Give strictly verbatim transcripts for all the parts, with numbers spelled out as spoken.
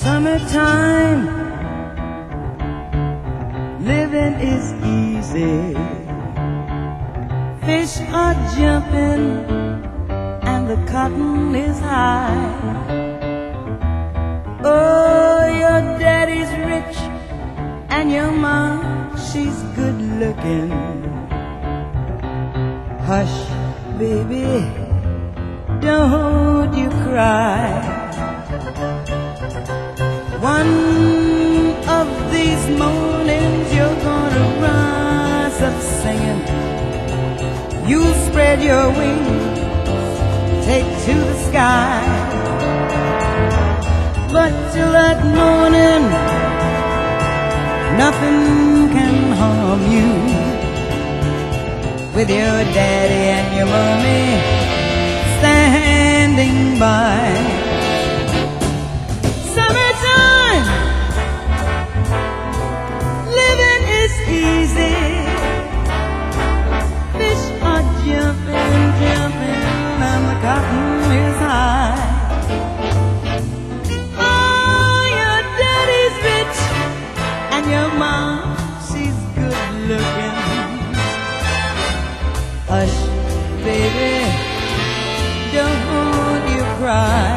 Summertime, living is easy. Fish are jumping and the cotton is high. Oh, your daddy's rich and your mom, she's good looking. Hush, baby, don't you cry. One of these mornings you're gonna rise up singing. You spread your wings, take to the sky. But till that morning, nothing can harm you, with your daddy and your mommy standing by. Summertime, living is easy. Fish are jumping, jumping, and the cotton is high. Oh, your daddy's rich, and your mom, she's good looking. Hush, baby, don't you cry.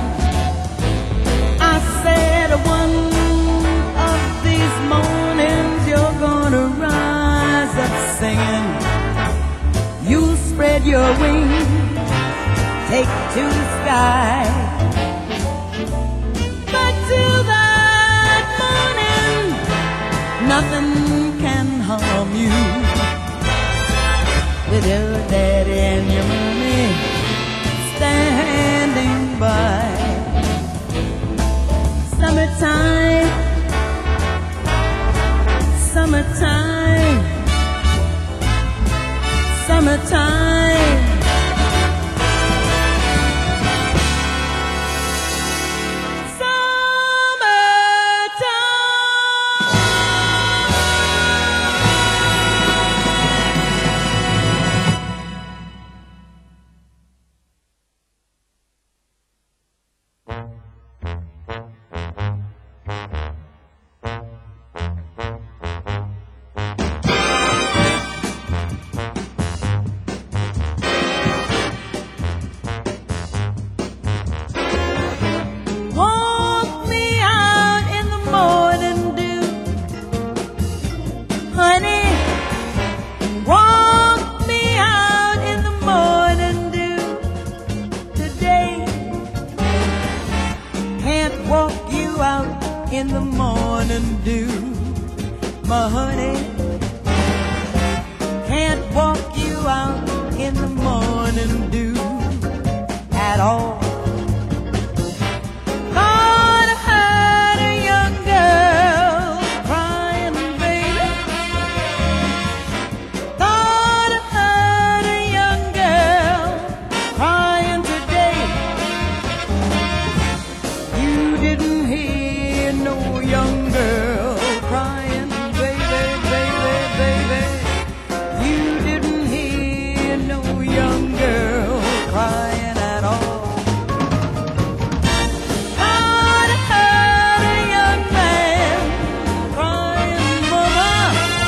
I said one of these mornings you're gonna rise up singing. You spread your wings, take to the sky. But till that morning, nothing can harm you, with your daddy and your mommy standing by. Summertime, summertime, summertime. In the morning dew, my honey, can't walk you out in the morning dew at all. Lord, I heard a young girl crying, baby. Lord, I heard a young girl crying today. You didn't hear no young girl crying, baby, baby, baby. You didn't hear no young girl crying at all. Lord, I heard a young man crying, mama.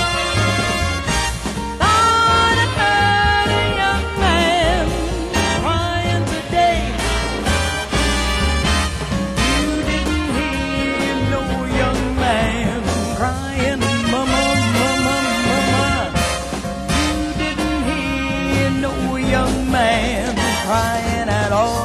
Lord, I heard a young man crying today. You didn't hear no young man crying, mama, mama, mama. You didn't hear no young man crying at all.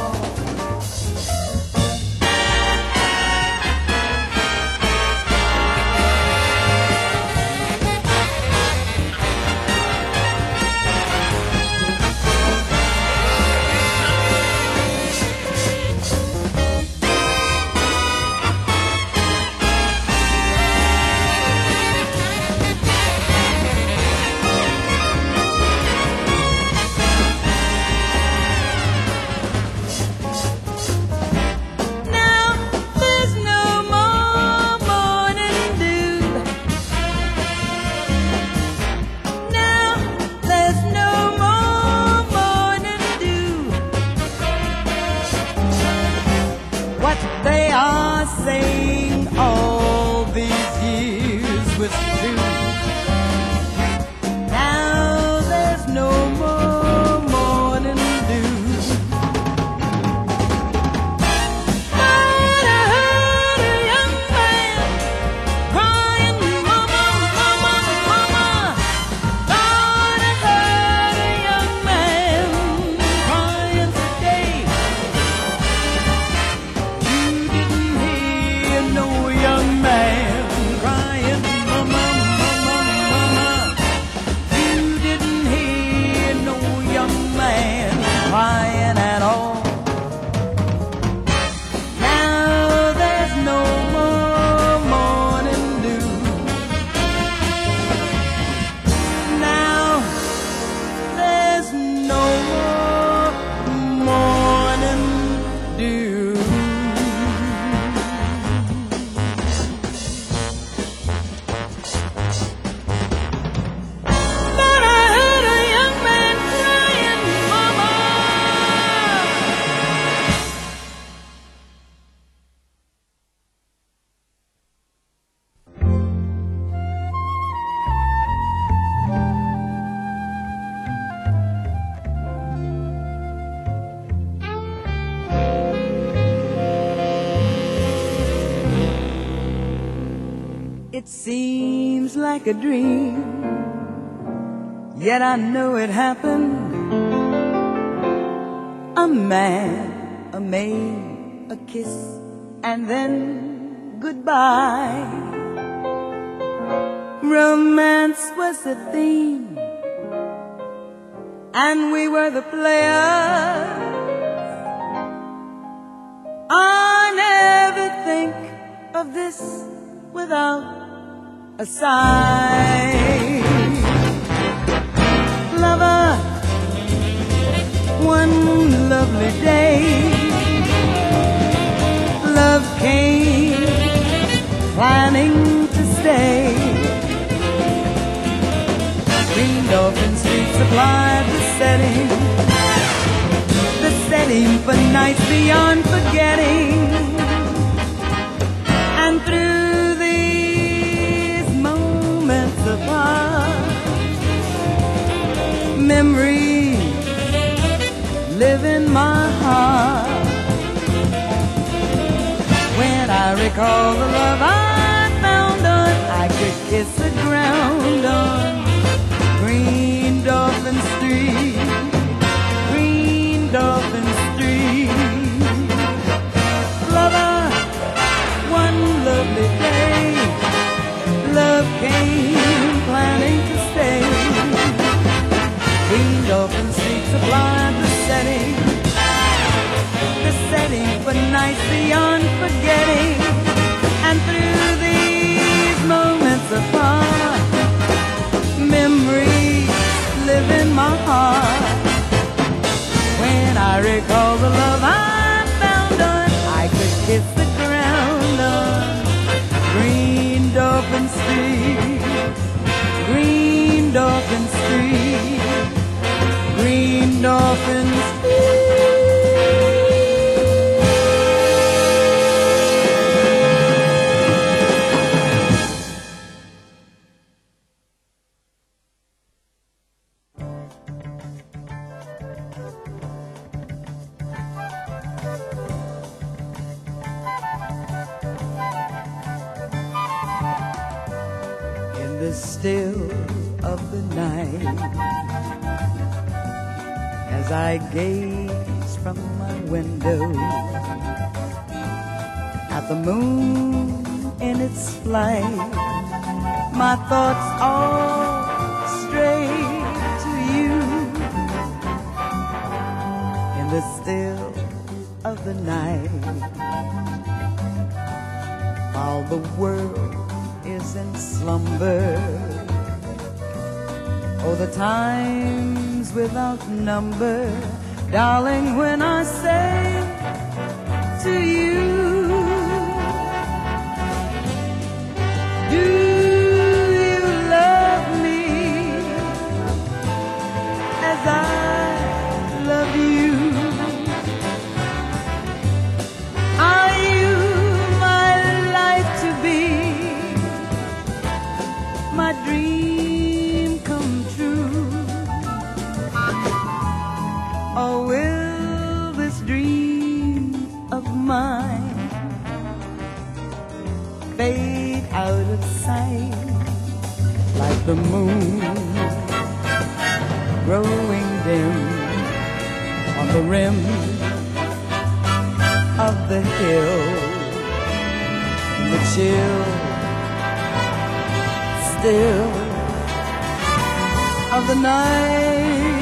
They are was saying all these years was true. Now there's no more morning dew. But I heard a young man crying, mama, mama, mama. But I heard a young man crying today. You didn't hear no young man crying, mama, mama, mama. You didn't hear no young man crying at all. Now there's no more morning dew. Now there's no more morning dew. But I heard a young man crying, mama. It seems like a dream, yet I know it happened. A man, a maid, a kiss, and then goodbye. Romance was the theme, and we were the players. I never think of this without a sigh. Lover, one lovely day, love came, planning to stay. Green Dolphin Street supplied the setting, the setting for nights beyond forgetting. And through these moments apart, memories live in my heart. When I recall the love I found on, I could kiss the ground on Green Dolphin Street, Green Dolphin Street. Lover, one lovely day, love came planning to stay. Green Dolphin Street supplied the setting, the setting for nights beyond forgetting. And through these moments apart, memories live in my heart. When I recall the love I found on, I could kiss the ground on Green Dolphin Street, Green Dolphin Street, Green Dolphin Street. In the still of the night, as I gaze from my window at the moon in its flight, my thoughts all stray to you. In the still of the night, while the world is in slumber, oh, the times without number, darling, when I say to you, do you love me as I love you? Are you my fade out of sight like the moon growing dim on the rim of the hill. The chill still of the night.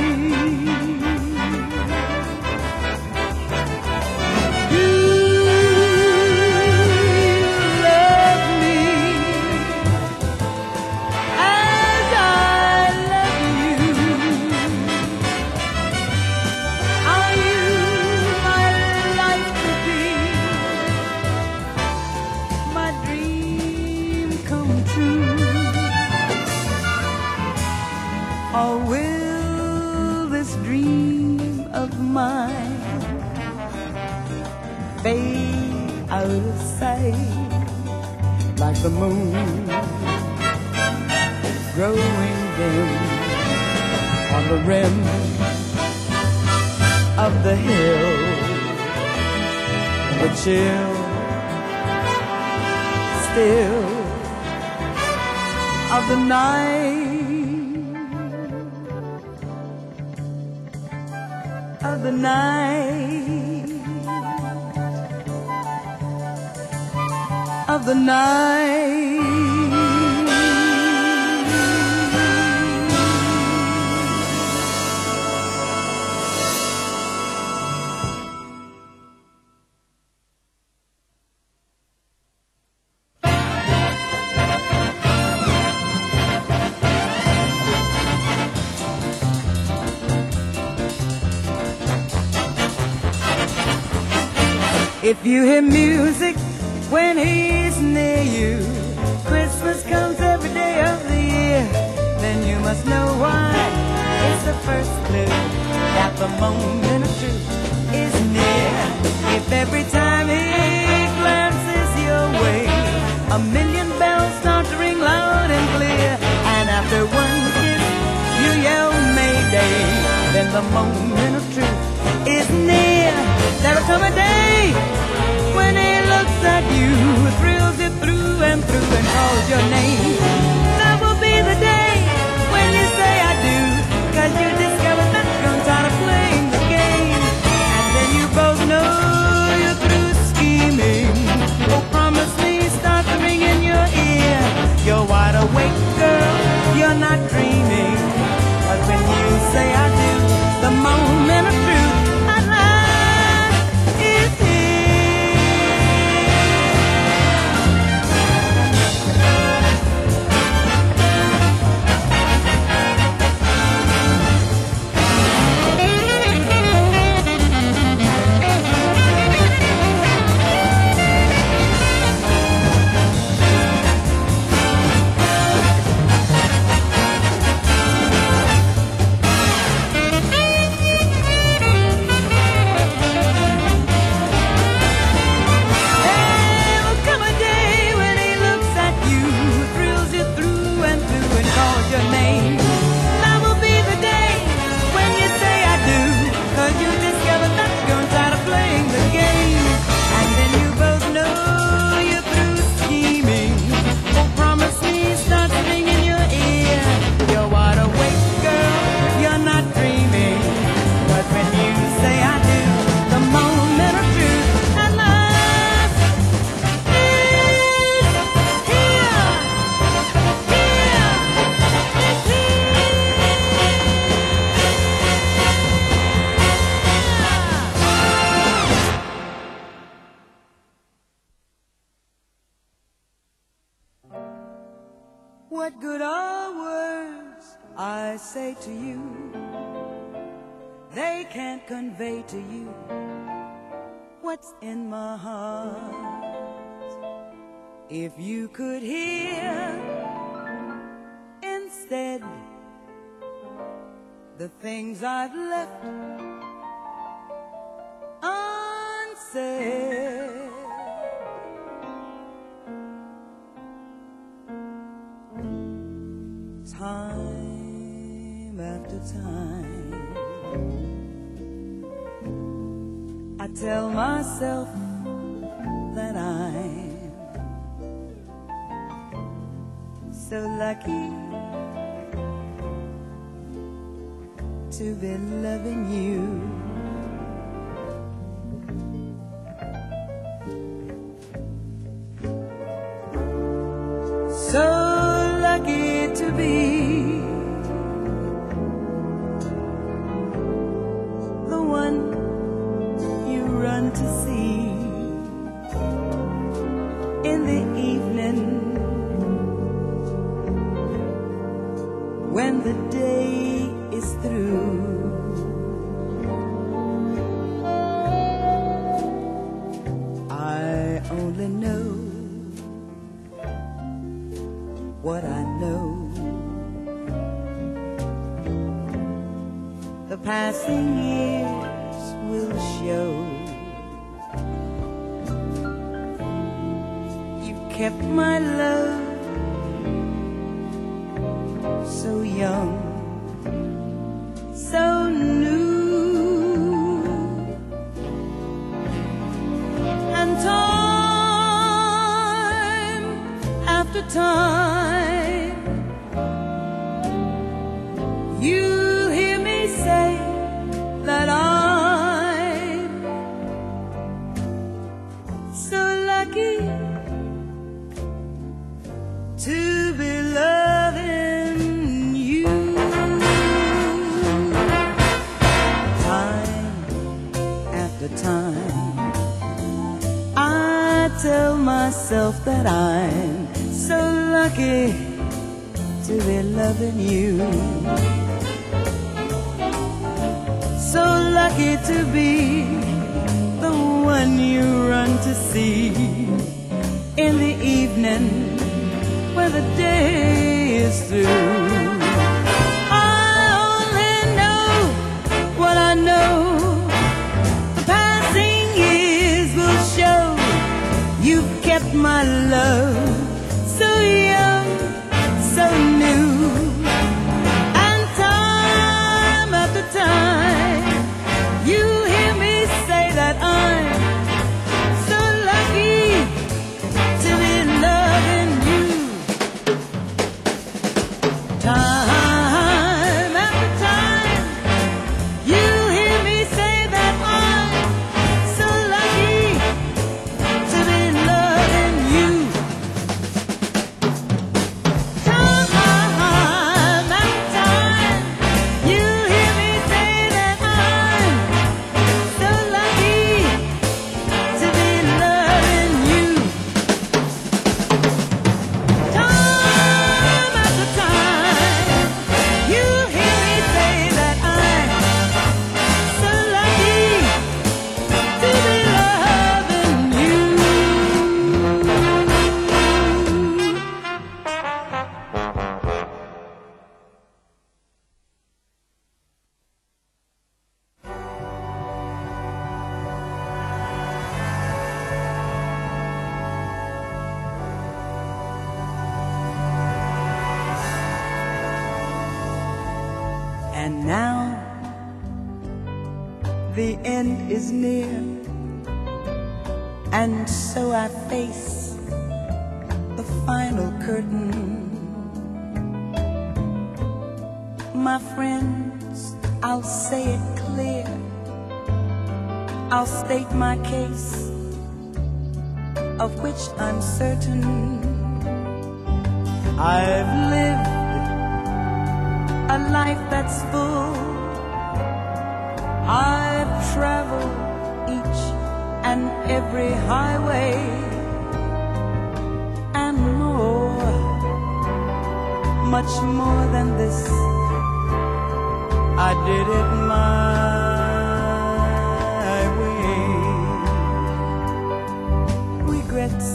Or will this dream of mine fade out of sight like the moon growing dim on the rim of the hill? The chill still of the night, of the night, of the night. If you hear music when he's near you, Christmas comes every day of the year, then you must know why. It's the first clue that the moment of truth is near. If every time he glances your way, a million bells start to ring loud and clear, and after one kiss you yell Mayday, then the moment of truth is near. There'll come a day when he looks at you, thrills you through and through and calls your name. That will be the day when you say I do, 'cause you discover that you're tired of playing the game. And then you both know you're through scheming. Oh, promise me, start to ring in your ear. You're wide awake, girl, you're not dreaming. 'Cause when you say I do, the moment of truth at last is here. What good are words I say to you? They can't convey to you what's in my heart. If you could hear instead the things I've left unsaid, time after time I tell myself that I'm so lucky to be loving you. So lucky to be the one you run to see in the evening when the day is through. I only know what I know. The passing years will show. You kept my love so young, so new, and time after time you hear me say that I'm so lucky to be loving you. Time after time I tell myself that I'm so lucky to be loving you. So lucky to be the one you run to see in the evening when the day is through. I only know what I know. The passing years will show. You've kept my love so young, so new, and time after time you hear me say that I'm so lucky to be loving you. Time after time you hear me say that I'm so lucky to be loving you. Time after time you hear me say that I'm so lucky to be loving you. Time after time you hear me say that I'm so lucky to be loving you. And now the end is near, and so I face the final curtain. My friends, I'll say it clear, I'll state my case, of which I'm certain. I've lived a life that's full. I've traveled each and every highway and more, much more than this. I did it my way. Regrets,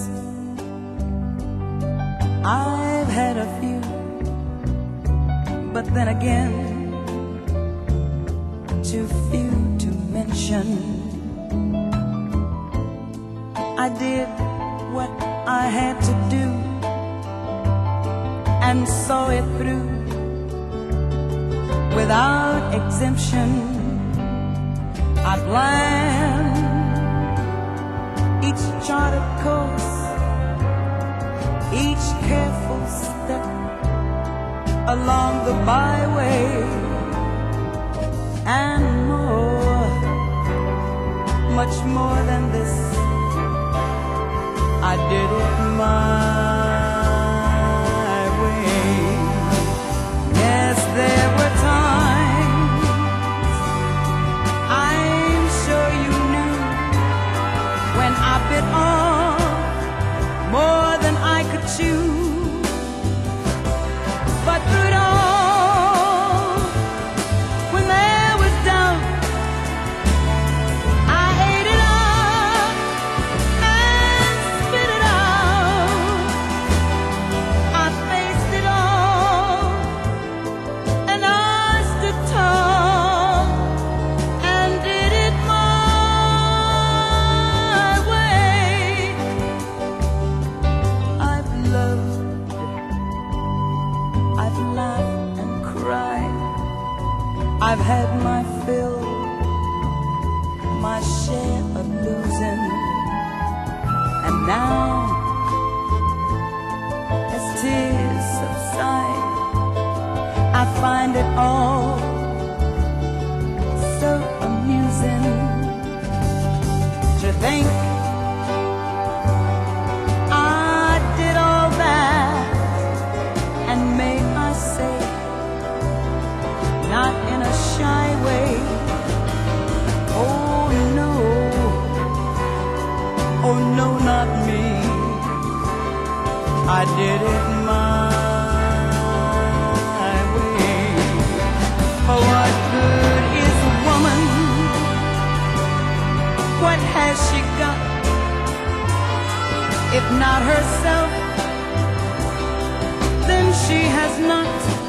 I've had a few, but then again, too few to mention. I did what I had to do and saw it through without exemption. I planned each charted course, each careful step the byway and more, much more than this. I did it my way. Yes, there were times I'm sure you knew when I bit off more than I could chew. But through it all, when there was doubt, I ate it up and spit it out. I faced it all, and I stood tall and did it my way. I've loved, I've laughed and cried, I've had my fill, my share of losing. And now, as tears subside, I find it all so amusing to think I did all that, and may I say, not in a shy way. Oh no, oh no, not me. I did it my way. For what good is a woman? What has she got if not herself? Then she has not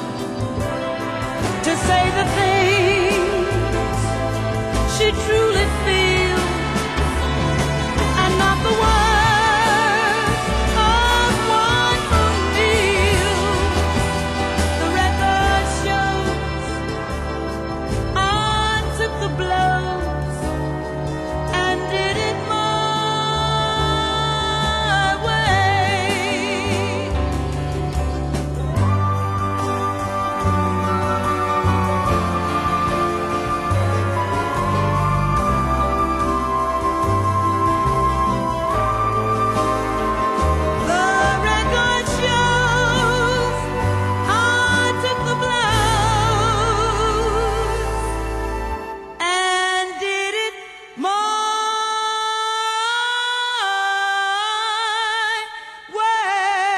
to say the things she truly feels, and not the words of one who kneels. The record shows I took the blows and did it my way. The record shows I took the blows and did it my way.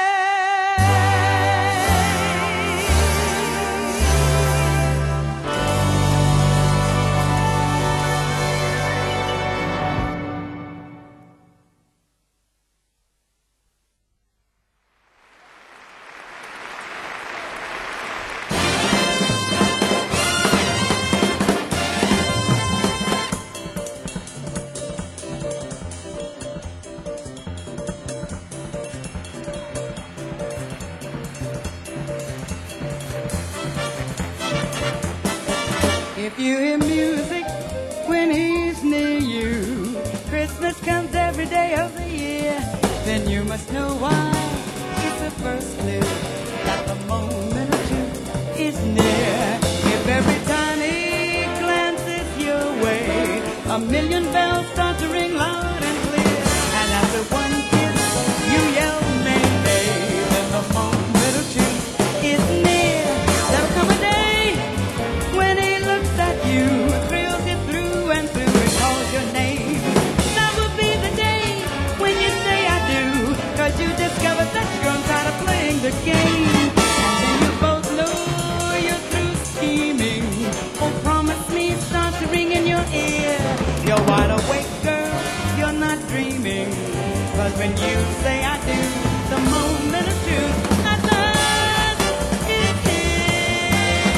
If you hear music when he's near you, Christmas comes every day of the year, then you must know why. It's the first clue that the moment of truth is near. If every time he glances your way, a million bells start to ring loud and clear, and after one kiss you yell nay, nay, then the moment of truth is near. There'll come a day when he looks at you, thrills you through and through, and calls your name. That will be the day when you say I do, 'cause you discover that you're tired of playing the game. And then you both know you're through scheming. Oh, promise me, start to ring in your ear. You're wide awake, girl, you're not dreaming, 'cause when you say I do, the moment of truth, that's us, it is.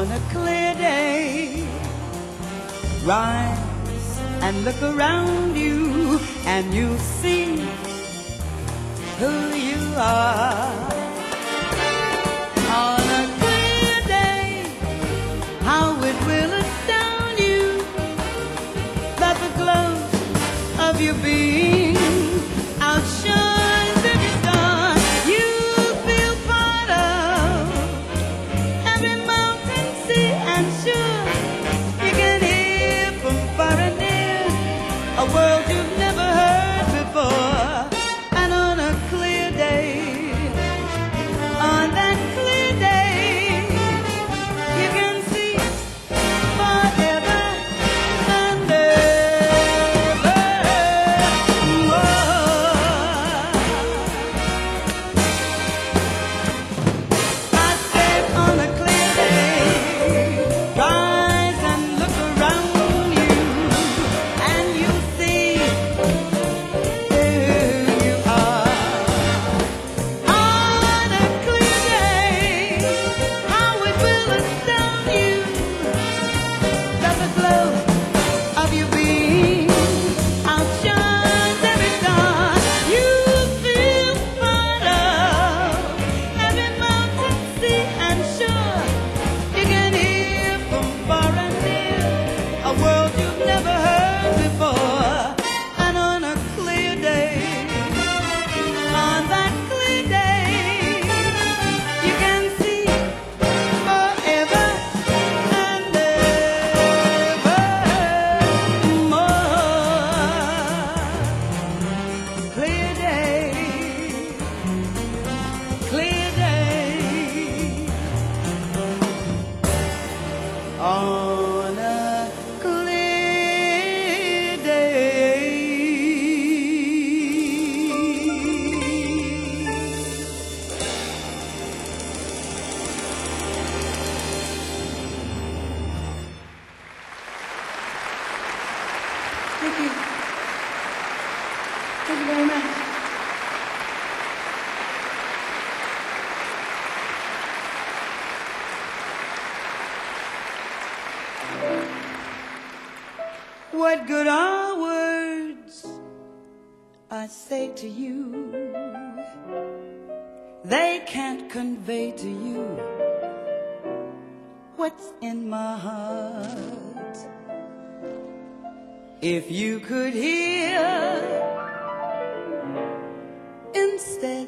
On a clear day, rise and look around you, and you'll see who you are. On a clear day, how it will astound you that the glow of your being outshines every star. You feel part of every mountain, sea, and shore. You can hear from far and near a world you've never heard before. And on a clear day, on that clear day, you can see forever and ever more. I said on a clear day, rise and look around you, and you'll see who you are. On a clear day, how it will astound you that the glow of your being outshines every star. You feel part of every mountain, sea, and shore. You can hear from far and near a world you've never heard before. And on a clear day, on that clear day, you can see forever and ever more. Clear day, clear day, on a clear day. Thank you. Thank you very much. What good are words I say to you? They can't convey to you what's in my heart. If you could hear instead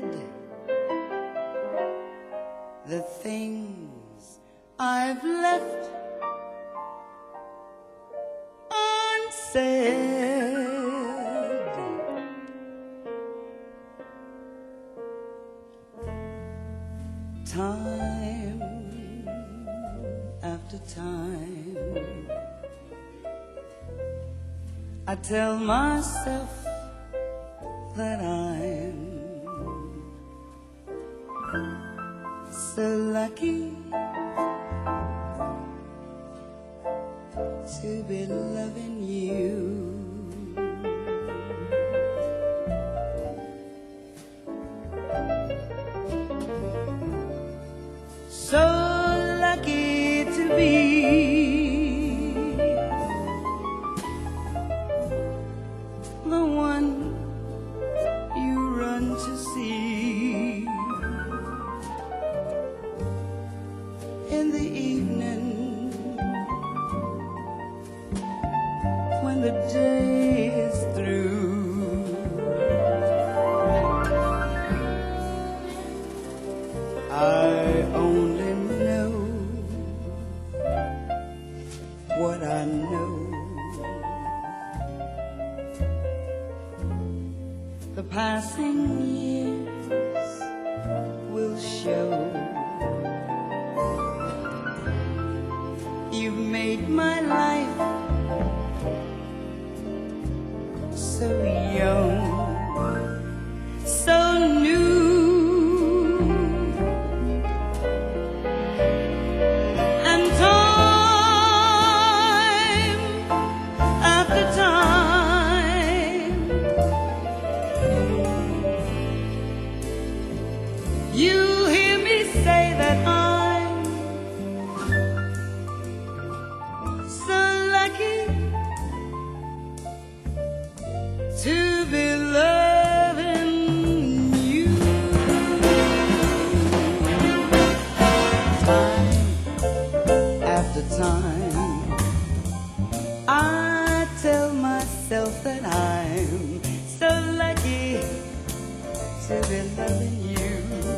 the things I've left unsaid, time after time, I tell myself that I'm so lucky to be loving you. So lucky to be the one you run to see in the evening when the day is through. I only know what I know. The passing years will show. You've made my life so young, so new. And time after time, you hear me say that I'm loving you.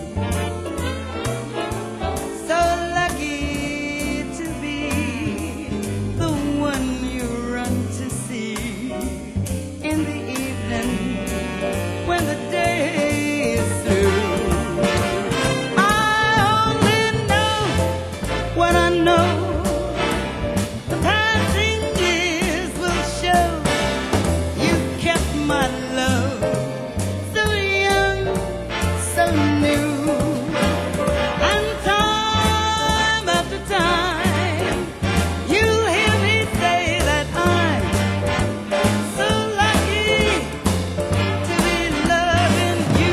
So lucky to be the one you run to see in the evening when the day is through. I only know what I know. The passing years will show you kept my love so young, so new. And time after time, you'll hear me say that I'm so lucky to be loving you.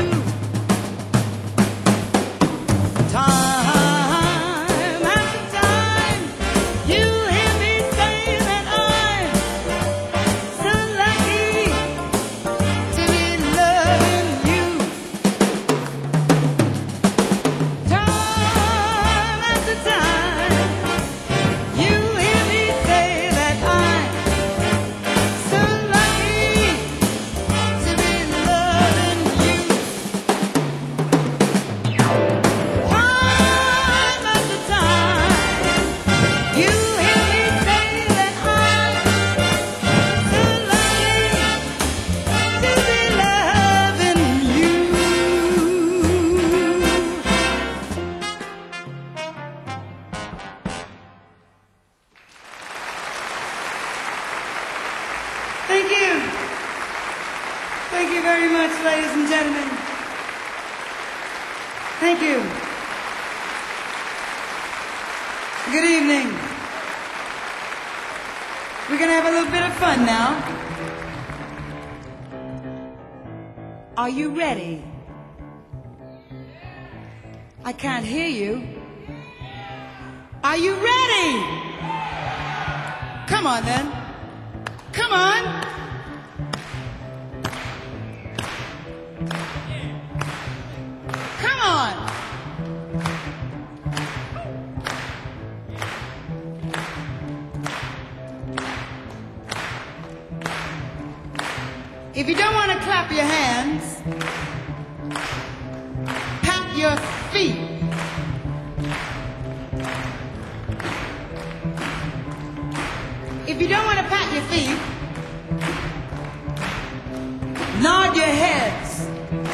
Time after time, you'll hear me say that I'm so lucky to be loving you. Time after time, you hear me say that I'm so lucky to be loving you. Time after time, you hear me say that I'm so lucky to be loving you. Thank you. Thank you very much, ladies and gentlemen. Thank you. Good evening. We're going to have a little bit of fun now. Are you ready? I can't hear you. Are you ready? Come on then. Come on. Come on. If you don't want to clap your hands, pat your feet. If you don't want to pat your feet, nod your heads.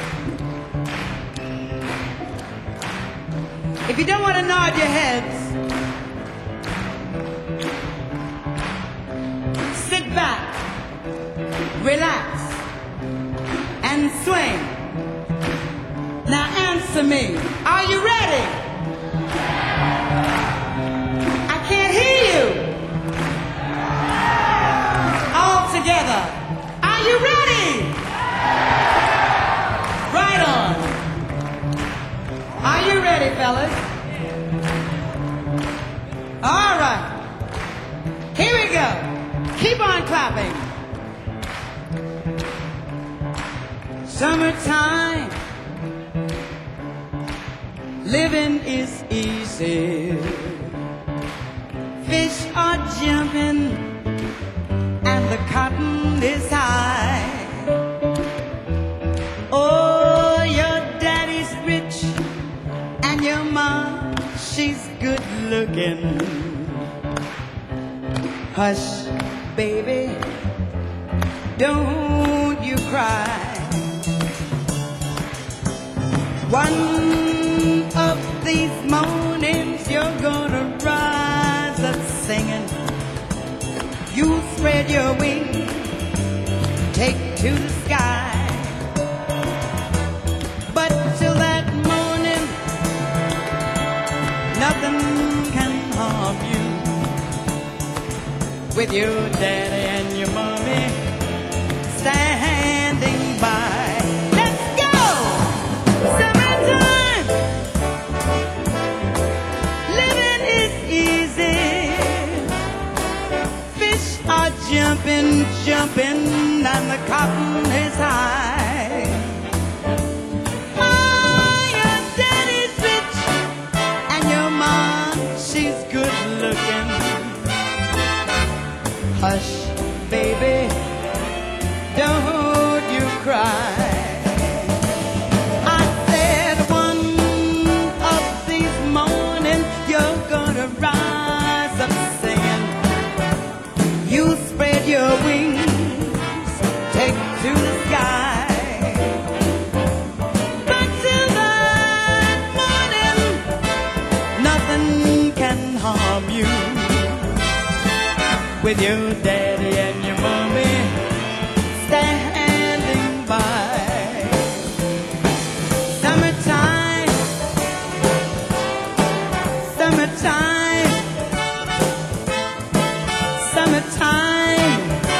If you don't want to nod your heads, sit back, relax, and swing. Now answer me. Are you ready? I can't hear you. All together. Are you ready? Right on. Are you ready, fellas? All right. Here we go. Keep on clapping. Summertime, living is easy. Fish are jumping and the cotton is high. Oh, your daddy's rich and your mom, she's good looking. Hush, baby, don't you cry. One of these mornings you're gonna rise up singing. You spread your wings, take to the sky. But till that morning, nothing can harm you. With your daddy and your mommy standing by. Let's go! Summertime! Living is easy. Fish are jumping, jumping, and the cotton is high. Oh, your daddy's rich, and your mom, she's good looking. Hush, baby, don't with your daddy and your mommy standing by. Summertime, summertime, summertime.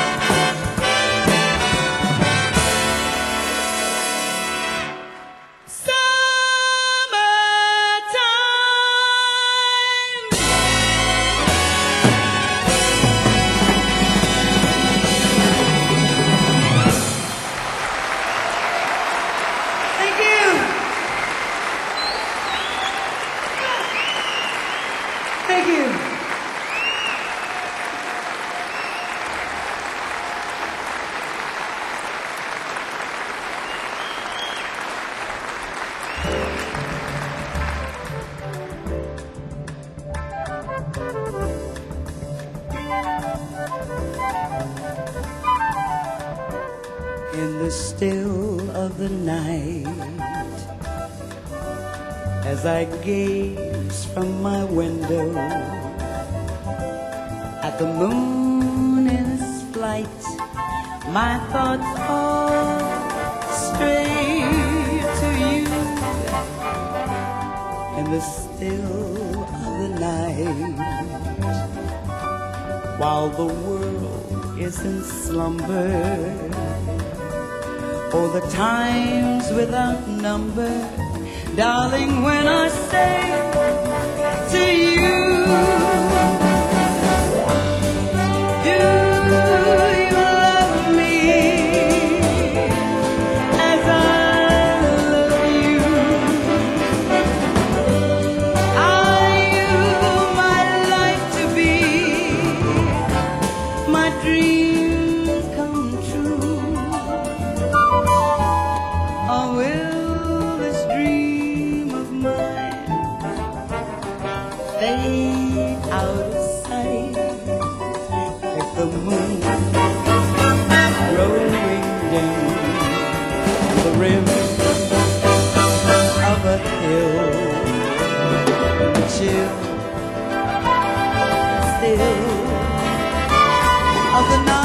Thank you. In the still of the night, as I gaze from my window at the moon in its flight, my thoughts all stray to you. In the still of the night, while the world is in slumber, oh, the times without number, darling, when I say to you, do you love me as I love you? Are you my life to be, my dream come true? Or will this dream of mine fade out of sight like the moon growing dim on the rim of a hill, in the chill still of the night?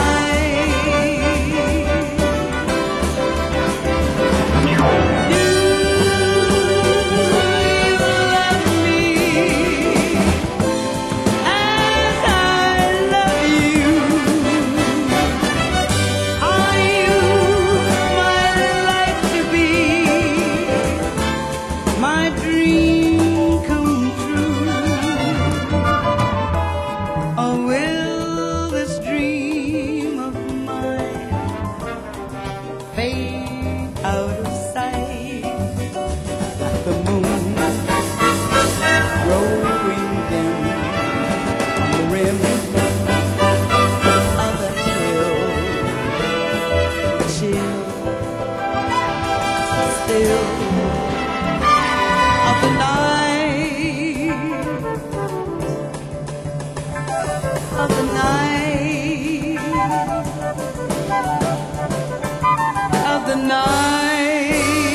Fade out of sight like the moon growing dim on the rim of the hill, chill still of the night, of the night, of the night.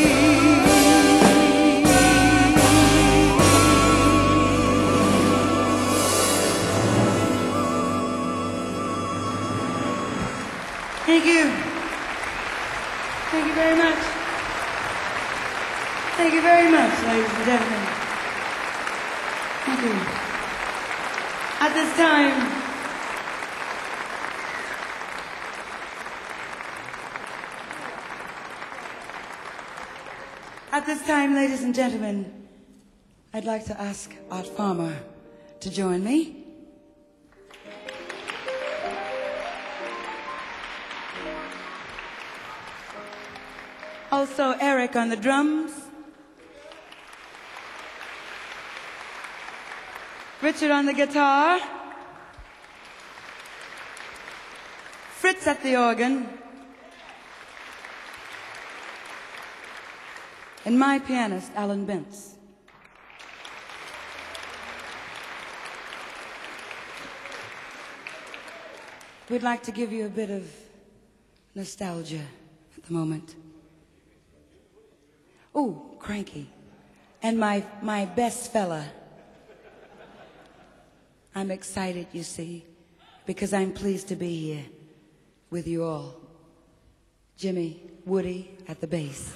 Thank you. Thank you very much. Thank you very much, ladies and gentlemen. Thank you. At this time, At this time, ladies and gentlemen, I'd like to ask Art Farmer to join me. Also, Eric on the drums. Richard on the guitar. Fritz at the organ. And my pianist, Alan Bentz. We'd like to give you a bit of nostalgia at the moment. Oh, Cranky. And my, my best fella. I'm excited, you see, because I'm pleased to be here with you all. Jimmy, Woody at the bass.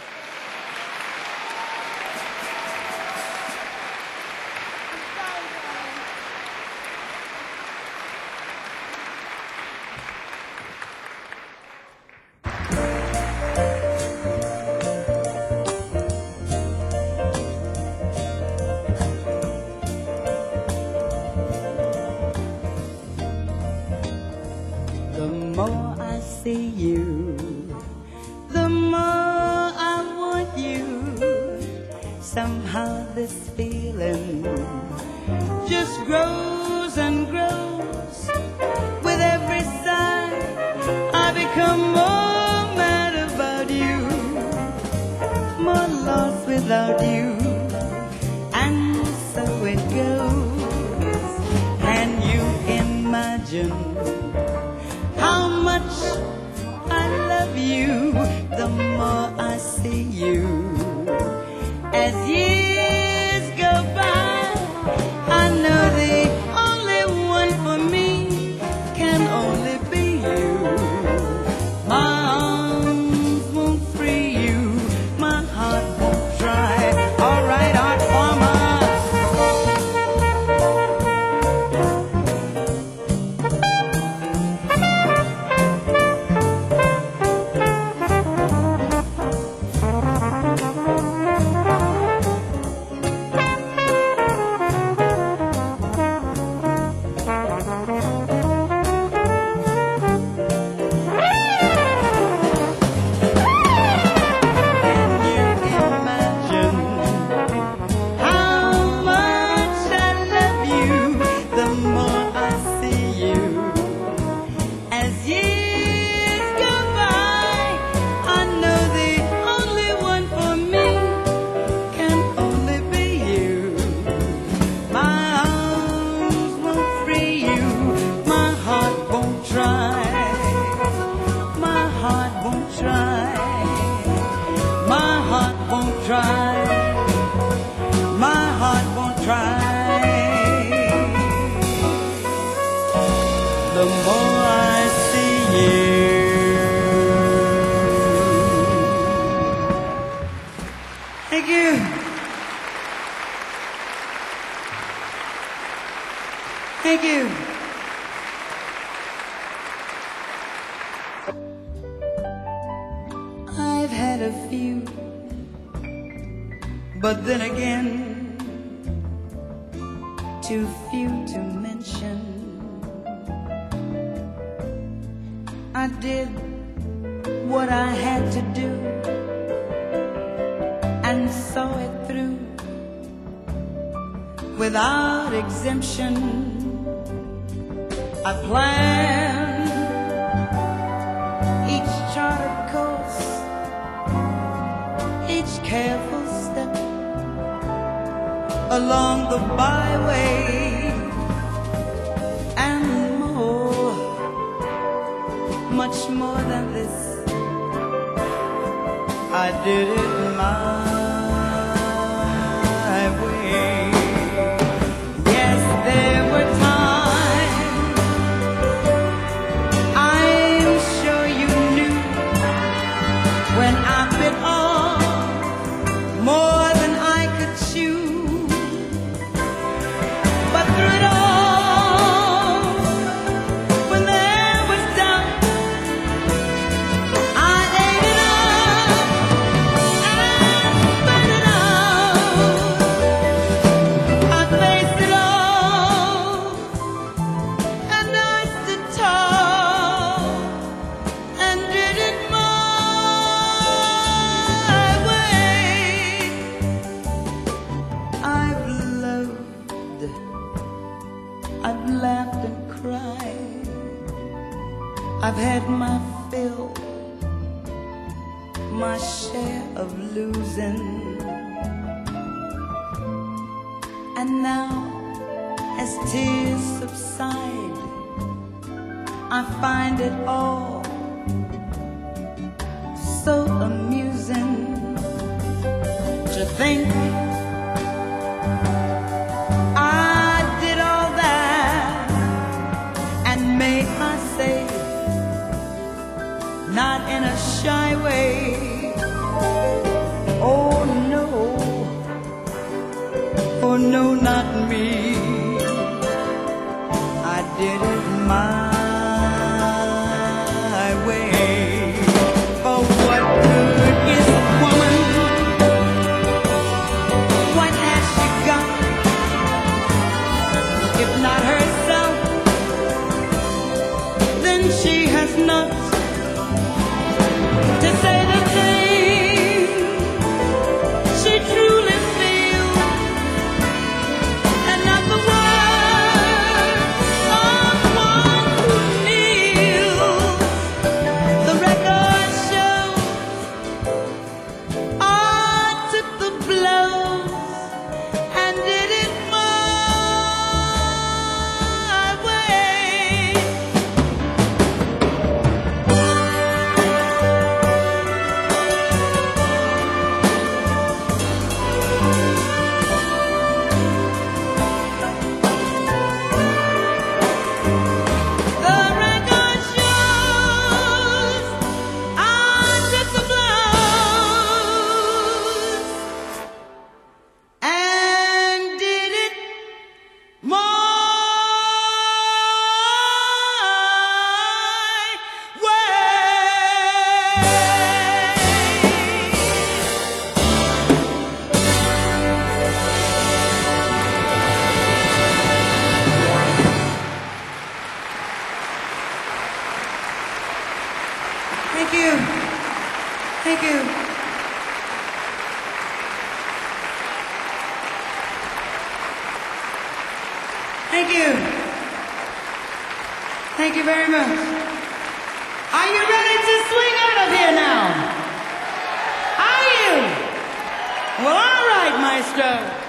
The more I see you, the more I want you. Somehow this feeling just grows and grows. With every sigh, I become more mad about you, more lost without you. And so it goes. Can you imagine how much I love you? The more I see you, as years go by, I know the only one for me can only be you. My arms won't free you, my heart won't try. All right, Art Farmer. The more I see you. Thank you. Thank you. I've had a few, but then again, too few to mention. I did what I had to do and saw it through without exemption. I planned each charted course, each careful step along the byway, and more, much more than this, I did it my way. Yes, there were times I'm sure you knew when I bit off more than I could chew. But through it all, when there was doubt, I ate it up and spat it out. I faced it all and I stood tall and did it my way. I've loved, I've laughed and cried, I've had my fill, my share of losing. And now, as tears subside, I find it all so amusing to think I did all that and shy way. Oh no, oh no, not me. I did it my way. For what good is a woman? What has she got if not herself? Then she has not to say the thing she truly feels, and not the words of one who kneels. The record shows I took the blows and did it my way. The record shows I took the blows and did it my Thank you. Thank you. Thank you. Thank you very much. Are you ready to swing out of here now? Are you? Well, all right, maestro.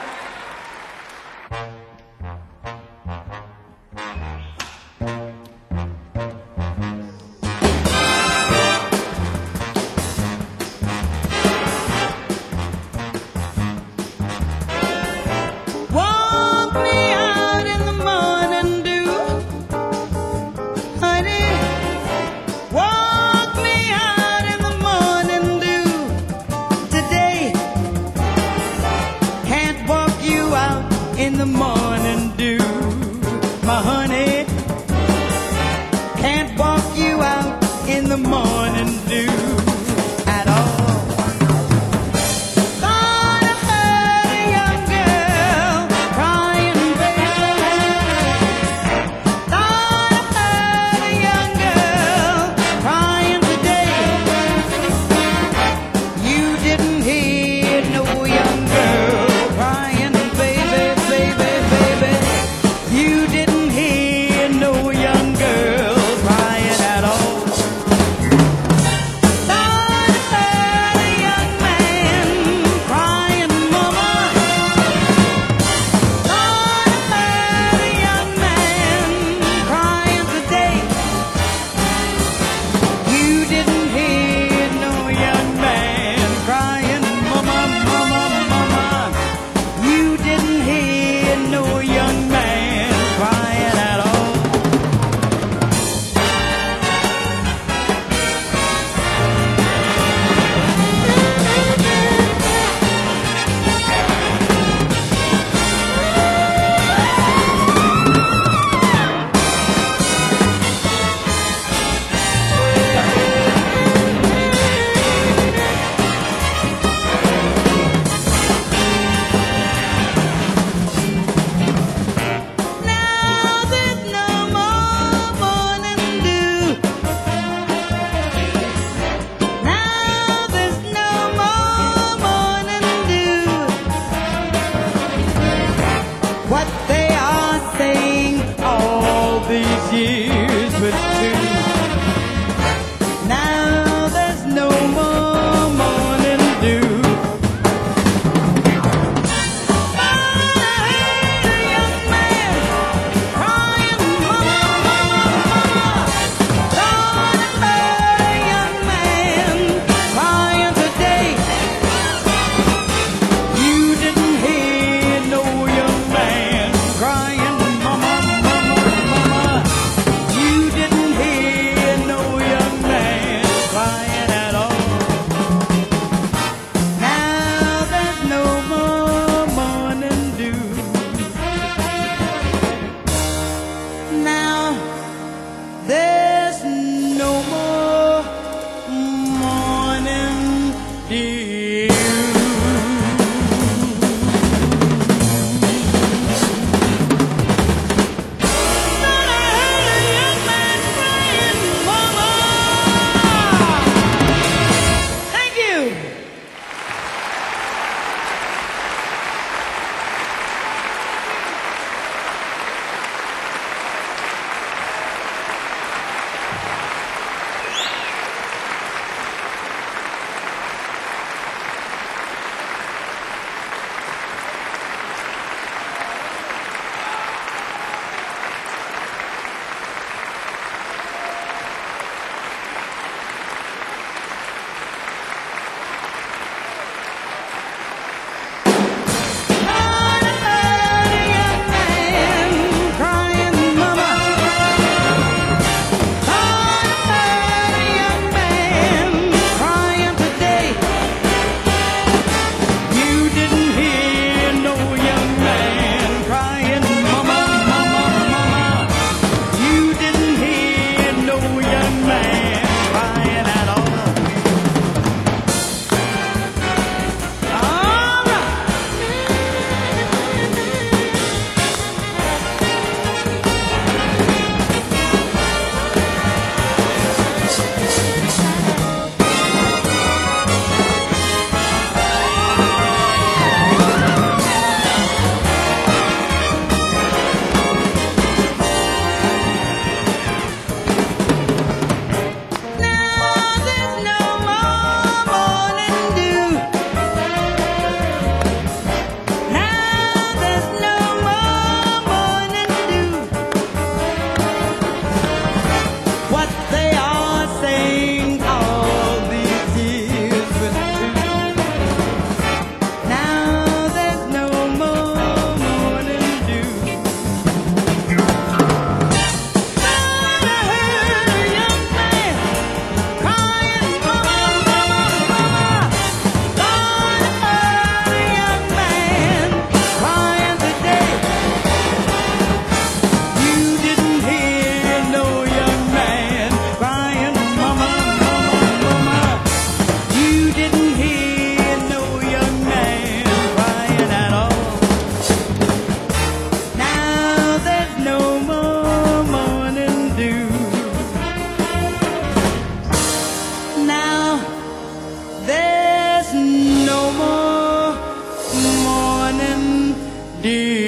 Walk me out in the morning dew, honey. Walk me out in the morning dew. Today can't walk you out in the morning dew, my honey. Can't walk you out in the morning dew at all. Thought I heard a young girl crying, baby. Thought I heard a young girl crying today. You didn't hear no young girl crying, baby, baby, baby. You didn't hear dear.